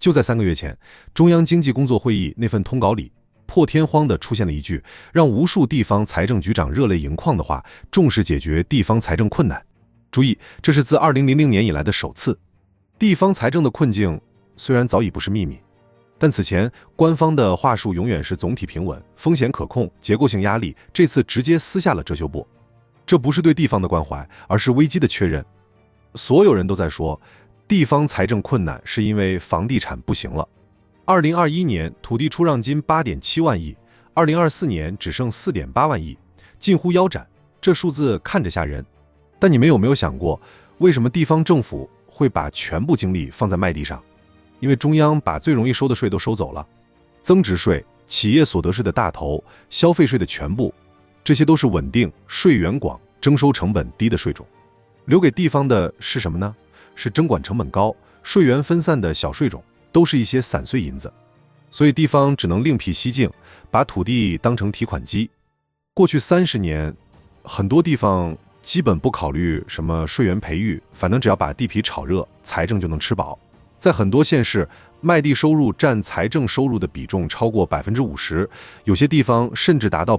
就在3个月前，中央经济工作会议那份通稿里，破天荒地出现了一句让无数地方财政局长热泪盈眶的话：重视解决地方财政困难。注意，这是自2000年以来的首次。地方财政的困境虽然早已不是秘密，但此前官方的话术永远是总体平稳、风险可控、结构性压力，这次直接撕下了遮羞布。这不是对地方的关怀，而是危机的确认。所有人都在说地方财政困难是因为房地产不行了。2021年土地出让金8.7万亿，2024年只剩4.8万亿，近乎腰斩。这数字看着吓人，但你们有没有想过，为什么地方政府会把全部精力放在卖地上？因为中央把最容易收的税都收走了，增值税、企业所得税的大头、消费税的全部，这些都是稳定、税源广、征收成本低的税种。留给地方的是什么呢？是征管成本高、税源分散的小税种，都是一些散碎银子。所以地方只能另辟蹊径，把土地当成提款机。过去30年，很多地方基本不考虑什么税源培育，反正只要把地皮炒热，财政就能吃饱。在很多县市，卖地收入占财政收入的比重超过50%，有些地方甚至达到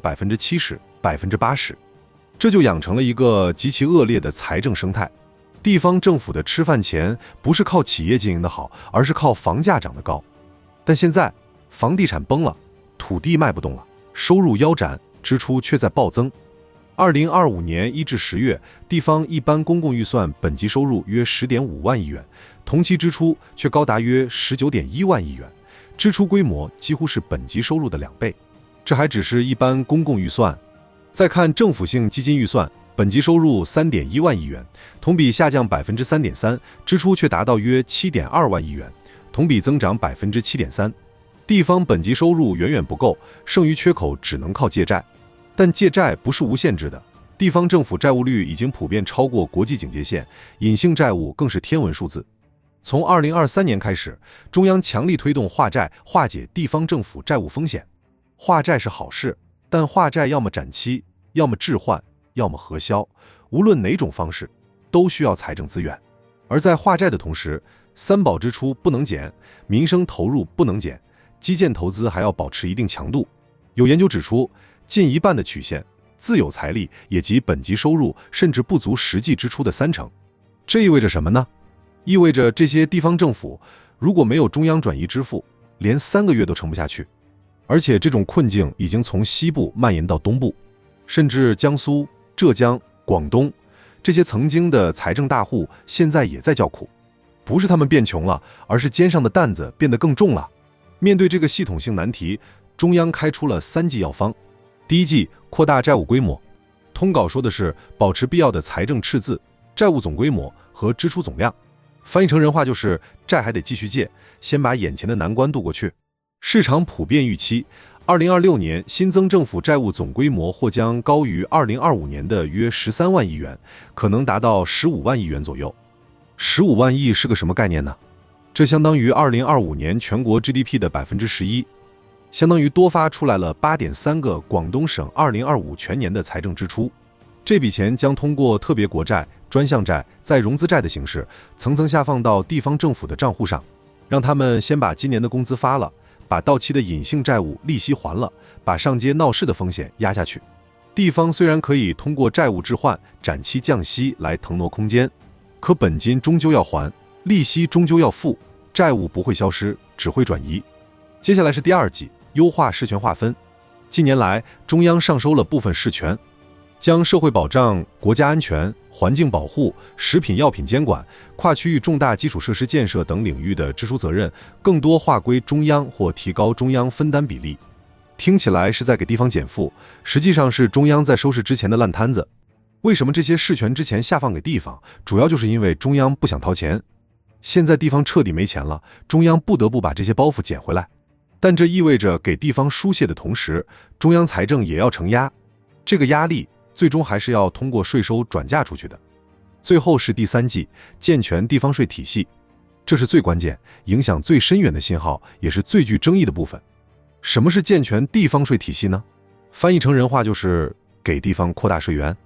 70%、80%。这就养成了一个极其恶劣的财政生态。地方政府的吃饭钱不是靠企业经营的好，而是靠房价涨得高。但现在房地产崩了，土地卖不动了，收入腰斩，支出却在暴增。2025年1至10月，地方一般公共预算本级收入约10.5万亿元，同期支出却高达约19.1万亿元，支出规模几乎是本级收入的2倍。这还只是一般公共预算。再看政府性基金预算，本级收入3.1万亿元，同比下降3.3%，支出却达到约7.2万亿元，同比增长7.3%。地方本级收入远远不够，剩余缺口只能靠借债。但借债不是无限制的，地方政府债务率已经普遍超过国际警戒线，隐性债务更是天文数字。从2023年开始，中央强力推动化债，化解地方政府债务风险。化债是好事，但化债要么展期，要么置换，要么核销，无论哪种方式，都需要财政资源。而在化债的同时，三保支出不能减，民生投入不能减，基建投资还要保持一定强度。有研究指出，近一半的曲线，自有财力也即本级收入甚至不足实际支出的30%。这意味着什么呢？意味着这些地方政府如果没有中央转移支付，连3个月都撑不下去。而且这种困境已经从西部蔓延到东部，甚至江苏、浙江、广东这些曾经的财政大户现在也在叫苦。不是他们变穷了，而是肩上的担子变得更重了。面对这个系统性难题，中央开出了3剂药方。第一剂，扩大债务规模。通稿说的是保持必要的财政赤字、债务总规模和支出总量。翻译成人话就是债还得继续借，先把眼前的难关渡过去。市场普遍预期2026年新增政府债务总规模或将高于2025年的约13万亿元，可能达到15万亿元左右。15万亿是个什么概念呢？这相当于2025年全国 GDP 的11%，相当于多发出来了8.3个广东省2025全年的财政支出。这笔钱将通过特别国债、专项债、再融资债的形式，层层下放到地方政府的账户上，让他们先把今年的工资发了，把到期的隐性债务利息还了，把上街闹事的风险压下去。地方虽然可以通过债务置换、展期降息来腾挪空间，可本金终究要还，利息终究要付，债务不会消失，只会转移。接下来是第2剂，优化事权划分。近年来，中央上收了部分事权，将社会保障、国家安全、环境保护、食品药品监管、跨区域重大基础设施建设等领域的支出责任更多划归中央或提高中央分担比例。听起来是在给地方减负，实际上是中央在收拾之前的烂摊子。为什么这些事权之前下放给地方？主要就是因为中央不想掏钱。现在地方彻底没钱了，中央不得不把这些包袱捡回来。但这意味着给地方输血的同时，中央财政也要承压。这个压力最终还是要通过税收转嫁出去的。最后是第3剂，健全地方税体系。这是最关键、影响最深远的信号，也是最具争议的部分。什么是健全地方税体系呢？翻译成人话就是给地方扩大税源。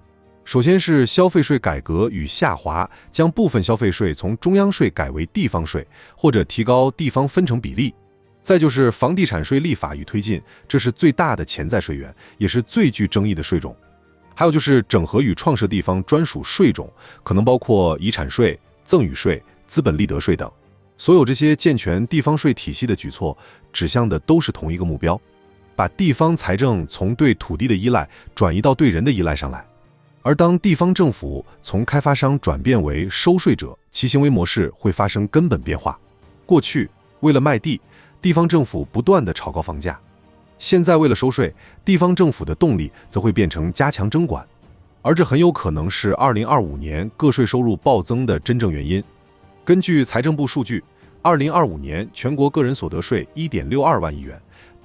首先是消费税改革与下滑，将部分消费税从中央税改为地方税，或者提高地方分成比例。再就是房地产税立法与推进，这是最大的潜在税源，也是最具争议的税种。还有就是整合与创设地方专属税种，可能包括遗产税、赠与税、资本利得税等。所有这些健全地方税体系的举措，指向的都是同一个目标，把地方财政从对土地的依赖转移到对人的依赖上来。而当地方政府从开发商转变为收税者，其行为模式会发生根本变化。过去为了卖地，地方政府不断地炒高房价，现在为了收税，地方政府的动力则会变成加强征管，而这很有可能是2025年个税收入暴增的真正原因。根据财政部数据，2025年全国个人所得税1.62万亿元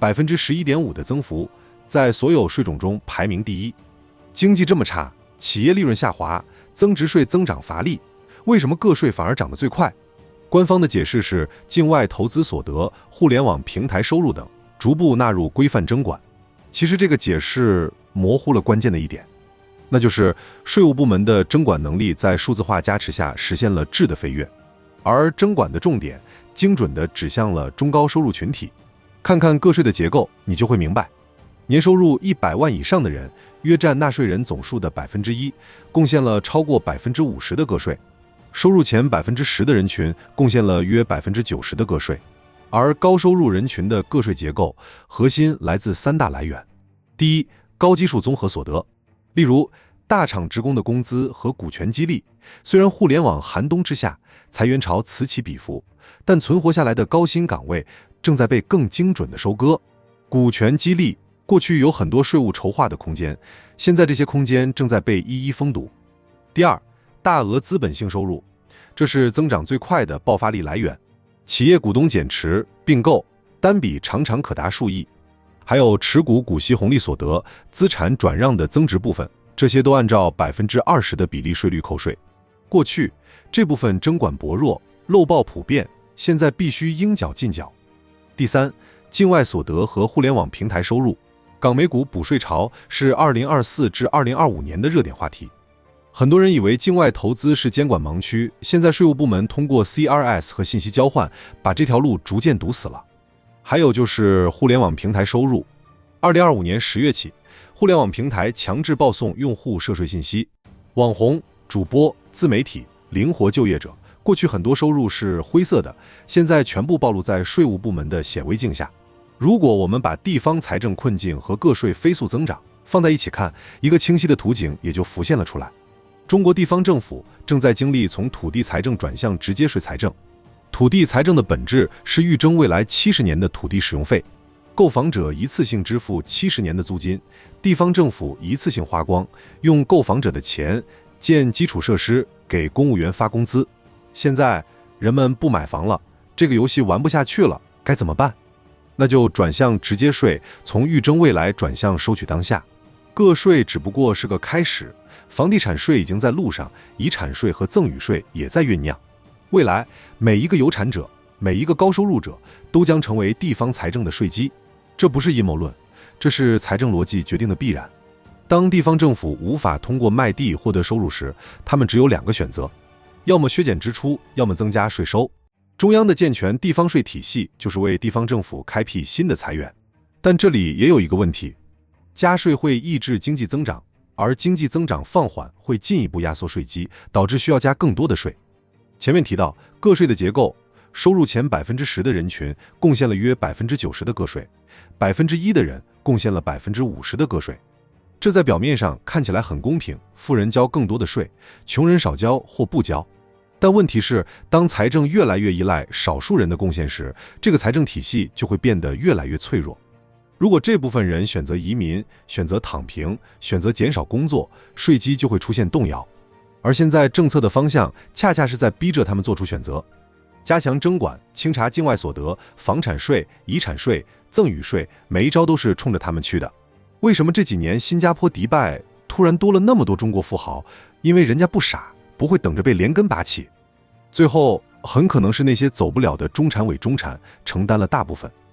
，11.5%的增幅，在所有税种中排名第一。经济这么差，企业利润下滑，增值税增长乏力，为什么个税反而涨得最快？官方的解释是境外投资所得、互联网平台收入等逐步纳入规范征管。其实这个解释模糊了关键的一点，那就是税务部门的征管能力在数字化加持下实现了质的飞跃，而征管的重点精准地指向了中高收入群体。看看个税的结构，你就会明白，年收入100万以上的人约占纳税人总数的1%，贡献了超过50%的个税。收入前10%的人群贡献了约90%的个税，而高收入人群的个税结构核心来自3大来源。第一，高基数综合所得，例如大厂职工的工资和股权激励，虽然互联网寒冬之下裁员潮此起彼伏，但存活下来的高薪岗位正在被更精准的收割。股权激励过去有很多税务筹划的空间，现在这些空间正在被一一封堵。第二，大额资本性收入，这是增长最快的爆发力来源，企业股东减持、并购，单笔常常可达数亿。还有持股股息红利所得、资产转让的增值部分，这些都按照20%的比例税率扣税。过去这部分征管薄弱，漏报普遍，现在必须应缴尽缴。第三，境外所得和互联网平台收入，港美股补税潮是2024至2025年的热点话题。很多人以为境外投资是监管盲区，现在税务部门通过 CRS 和信息交换，把这条路逐渐堵死了。还有就是互联网平台收入，2025年10月起，互联网平台强制报送用户涉税信息，网红、主播、自媒体、灵活就业者，过去很多收入是灰色的，现在全部暴露在税务部门的显微镜下。如果我们把地方财政困境和个税飞速增长放在一起看，一个清晰的图景也就浮现了出来。中国地方政府正在经历从土地财政转向直接税财政。土地财政的本质是预征未来70年的土地使用费，购房者一次性支付70年的租金，地方政府一次性花光，用购房者的钱建基础设施，给公务员发工资。现在人们不买房了，这个游戏玩不下去了，该怎么办？那就转向直接税，从预征未来转向收取当下。个税只不过是个开始，房地产税已经在路上，遗产税和赠与税也在酝酿。未来每一个有产者，每一个高收入者都将成为地方财政的税基。这不是阴谋论，这是财政逻辑决定的必然。当地方政府无法通过卖地获得收入时，他们只有2个选择，要么削减支出，要么增加税收。中央的健全地方税体系就是为地方政府开辟新的财源。但这里也有一个问题，加税会抑制经济增长，而经济增长放缓会进一步压缩税基，导致需要加更多的税。前面提到个税的结构，收入前10%的人群贡献了约90%的个税，1%的人贡献了50%的个税。这在表面上看起来很公平，富人交更多的税，穷人少交或不交。但问题是，当财政越来越依赖少数人的贡献时，这个财政体系就会变得越来越脆弱。如果这部分人选择移民、选择躺平、选择减少工作，税基就会出现动摇。而现在政策的方向恰恰是在逼着他们做出选择，加强征管，清查境外所得、房产税、遗产税、赠与税，每一招都是冲着他们去的。为什么这几年新加坡、迪拜突然多了那么多中国富豪？因为人家不傻，不会等着被连根拔起。最后很可能是那些走不了的中产伪中产承担了大部分。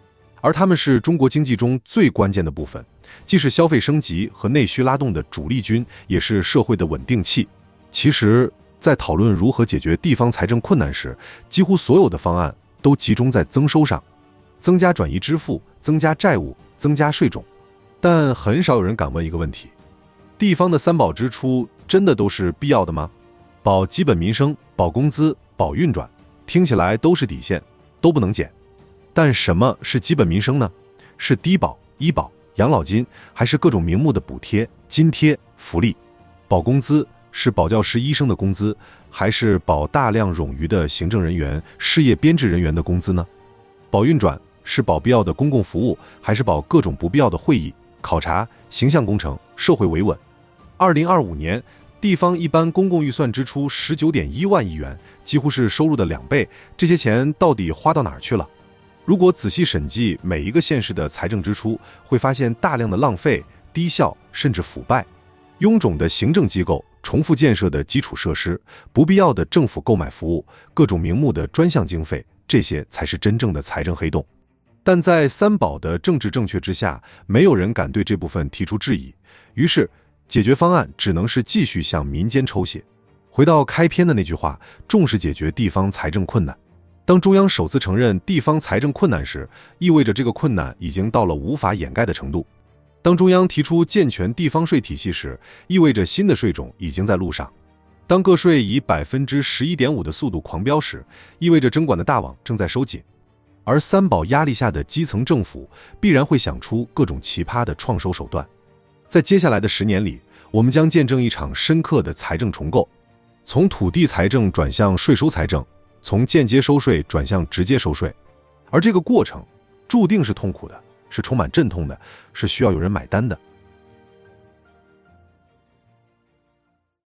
而它们是中国经济中最关键的部分，既是消费升级和内需拉动的主力军，也是社会的稳定器。其实，在讨论如何解决地方财政困难时，几乎所有的方案都集中在增收上，增加转移支付，增加债务，增加税种。但很少有人敢问一个问题：地方的三保支出真的都是必要的吗？保基本民生、保工资、保运转，听起来都是底线，都不能减。但什么是基本民生呢？是低保、医保、养老金，还是各种名目的补贴、津贴、福利？保工资是保教师、医生的工资，还是保大量冗余的行政人员、事业编制人员的工资呢？保运转是保必要的公共服务，还是保各种不必要的会议、考察、形象工程、社会维稳？2025年，地方一般公共预算支出19.1万亿元，几乎是收入的2倍。这些钱到底花到哪儿去了？如果仔细审计每一个县市的财政支出，会发现大量的浪费、低效甚至腐败，臃肿的行政机构、重复建设的基础设施、不必要的政府购买服务、各种名目的专项经费，这些才是真正的财政黑洞。但在三保的政治正确之下，没有人敢对这部分提出质疑，于是解决方案只能是继续向民间抽血。回到开篇的那句话，重视解决地方财政困难。当中央首次承认地方财政困难时，意味着这个困难已经到了无法掩盖的程度。当中央提出健全地方税体系时，意味着新的税种已经在路上。当个税以11.5%的速度狂飙时，意味着征管的大网正在收紧。而三保压力下的基层政府必然会想出各种奇葩的创收手段。在接下来的10年里，我们将见证一场深刻的财政重构，从土地财政转向税收财政，从间接收税转向直接收税。而这个过程注定是痛苦的，是充满阵痛的，是需要有人买单的。